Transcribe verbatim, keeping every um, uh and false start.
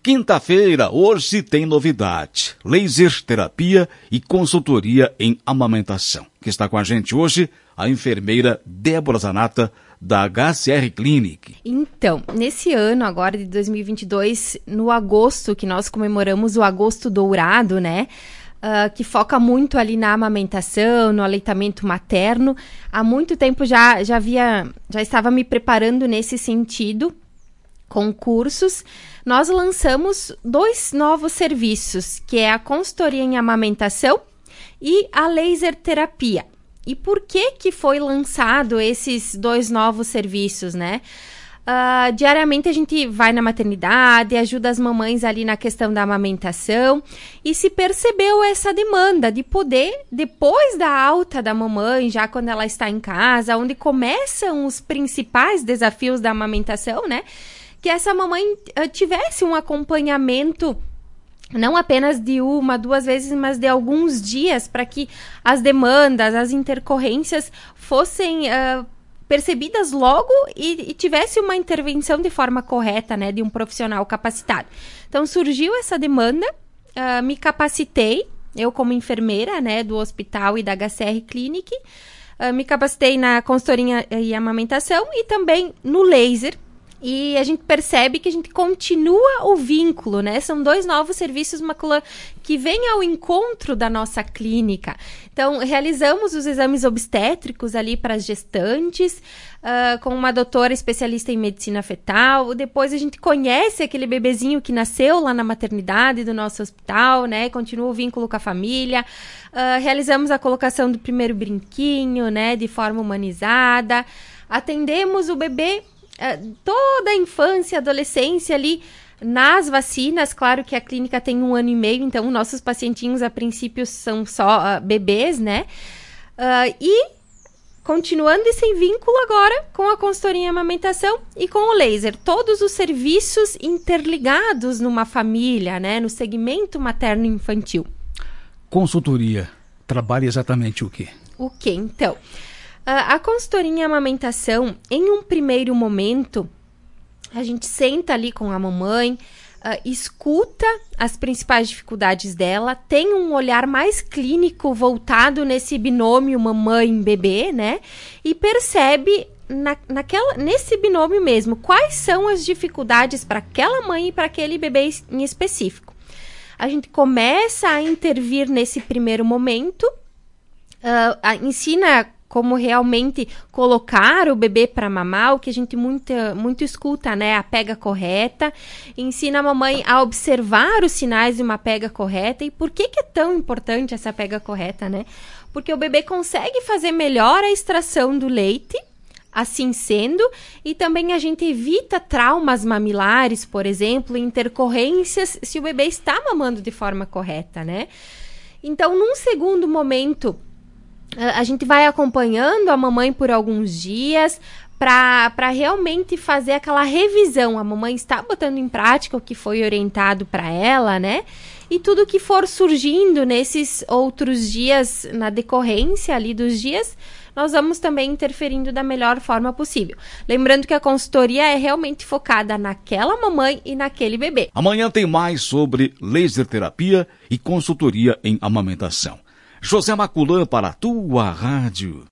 Quinta-feira, hoje tem novidade. Laser terapia e consultoria em amamentação. Que está com a gente hoje, a enfermeira Débora Zanata, da H C R Clinic. Então, nesse ano agora de dois mil e vinte e dois, no agosto, que nós comemoramos o Agosto Dourado, né? Uh, que foca muito ali na amamentação, no aleitamento materno. Há muito tempo já, já, havia, já estava me preparando nesse sentido, com cursos. Nós lançamos dois novos serviços, que é a consultoria em amamentação e a laser terapia. E por que que foi lançado esses dois novos serviços, né? Uh, diariamente a gente vai na maternidade, ajuda as mamães ali na questão da amamentação e se percebeu essa demanda de poder, depois da alta da mamãe, já quando ela está em casa, onde começam os principais desafios da amamentação, né? Que essa mamãe uh, tivesse um acompanhamento não apenas de uma, duas vezes, mas de alguns dias, para que as demandas, as intercorrências fossem uh, percebidas logo e, e tivesse uma intervenção de forma correta, né, de um profissional capacitado. Então, surgiu essa demanda, uh, me capacitei, eu como enfermeira, né, do hospital e da H C R Clinic, uh, me capacitei na consultoria e amamentação e também no laser. E a gente percebe que a gente continua o vínculo, né? São dois novos serviços, Macula, que vêm ao encontro da nossa clínica. Então, realizamos os exames obstétricos ali para as gestantes, uh, com uma doutora especialista em medicina fetal. Depois a gente conhece aquele bebezinho que nasceu lá na maternidade do nosso hospital, né? Continua o vínculo com a família. Uh, realizamos a colocação do primeiro brinquinho, né? De forma humanizada. Atendemos o bebê toda a infância, adolescência ali nas vacinas. Claro que a clínica tem um ano e meio, então nossos pacientinhos a princípio são só uh, bebês, né? Uh, e continuando esse vínculo agora com a consultoria em amamentação e com o laser. Todos os serviços interligados numa família, né? No segmento materno-infantil. Consultoria trabalha exatamente o quê? O quê? Então... Uh, a consultoria em amamentação, em um primeiro momento, a gente senta ali com a mamãe, uh, escuta as principais dificuldades dela, tem um olhar mais clínico voltado nesse binômio mamãe-bebê, né? E percebe na, naquela, nesse binômio mesmo quais são as dificuldades para aquela mãe e para aquele bebê em específico. A gente começa a intervir nesse primeiro momento, uh, a, ensina como realmente colocar o bebê para mamar, o que a gente muito, muito escuta, né? A pega correta. Ensina a mamãe a observar os sinais de uma pega correta. E por que que é tão importante essa pega correta, né? Porque o bebê consegue fazer melhor a extração do leite, assim sendo, e também a gente evita traumas mamilares, por exemplo, intercorrências, se o bebê está mamando de forma correta, né? Então, num segundo momento, a gente vai acompanhando a mamãe por alguns dias para realmente fazer aquela revisão. A mamãe está botando em prática o que foi orientado para ela, né? E tudo que for surgindo nesses outros dias, na decorrência ali dos dias, nós vamos também interferindo da melhor forma possível. Lembrando que a consultoria é realmente focada naquela mamãe e naquele bebê. Amanhã tem mais sobre laser terapia e consultoria em amamentação. José Maculã para a tua rádio.